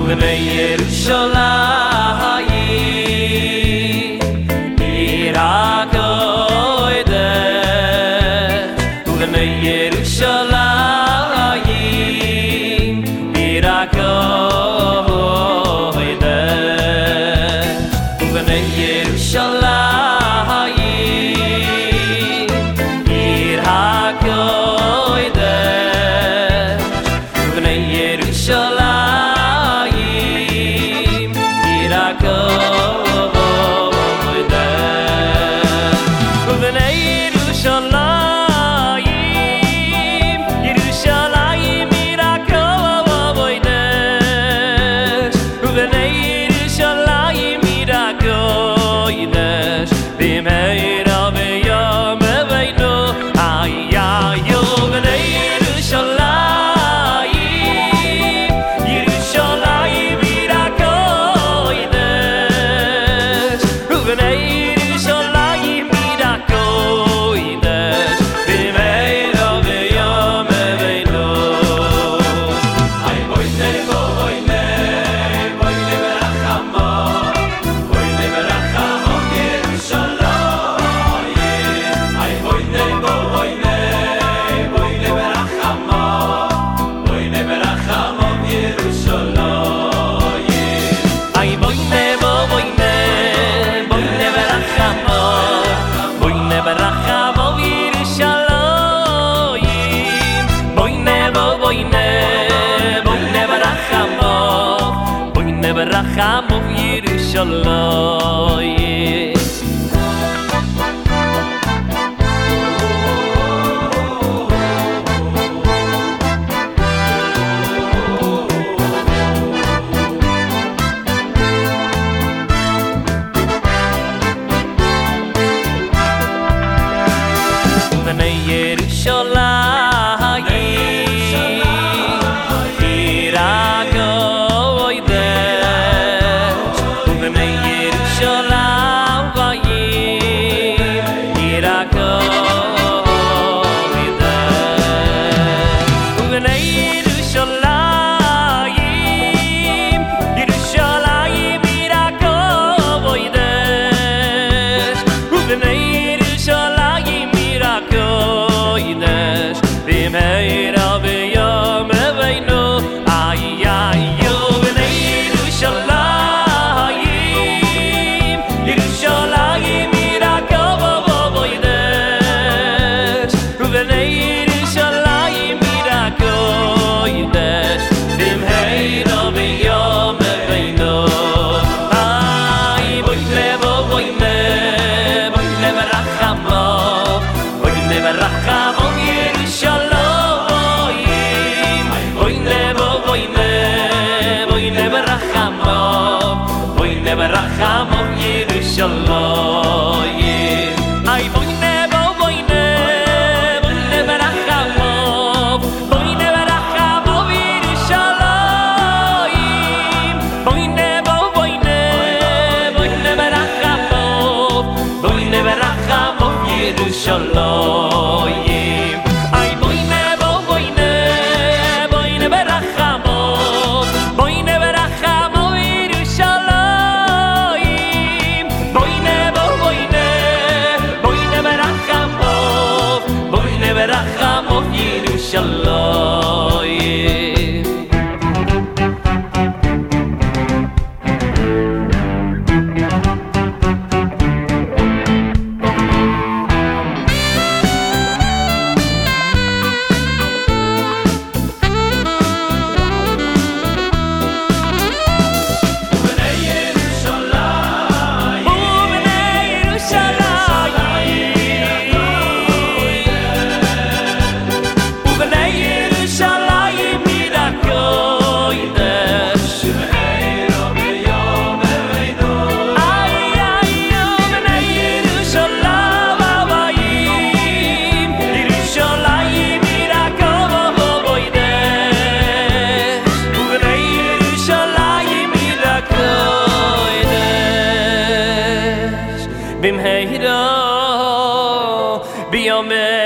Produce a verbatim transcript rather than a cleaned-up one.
ובני ירושלים עיר הקודש ובני ירושלים עיר הקודש ובני ירושלים עיר הקודש ובני ירושלים עיר הקודש ובני ירושלים ירושלים עיר הקודש ובני ירושלים עיר הקודש במהרה ביום אבינו איי איי ובני ירושלים ירושלים עיר הקודש ובני ירושלים עיר הקודש במהרה ביום אבינו איי בואי בואי בואי ברחמו בואי ברחמו ירושלים איי בואי בואי בואי ברחמו בואי ברחמו ירושלים איי בואי בואי בואי ברחמו בואי ברחמו ירושלים בואי בואי בואי ברחמו בואי ברחמו ירושלים ובני ירושלים עיר הקודש ובני ירושלים עיר הקודש ובני ירושלים ירושלים עיר הקודש ובני ירושלים עיר הקודש במהרה ביום אבינו איי איי ובני ירושלים ירושלים עיר הקודש ובני ירושלים עיר הקודש במהרה ביום אבינו איי בואי בואי בואי ברחמו בואי ברחמו ירושלים בואי בואי בואי ברחמו בואי ברחמו ירושלים איי בואי בואי בואי ברחמו בואי ברחמו ירושלים בואי בואי בואי ברחמו בואי ברחמו ירושלים איי בואי בואי בואי ברחמו בואי ברחמו ירושלים בואי בואי בואי ברחמו בואי ברחמו ירושלים במהרה ביום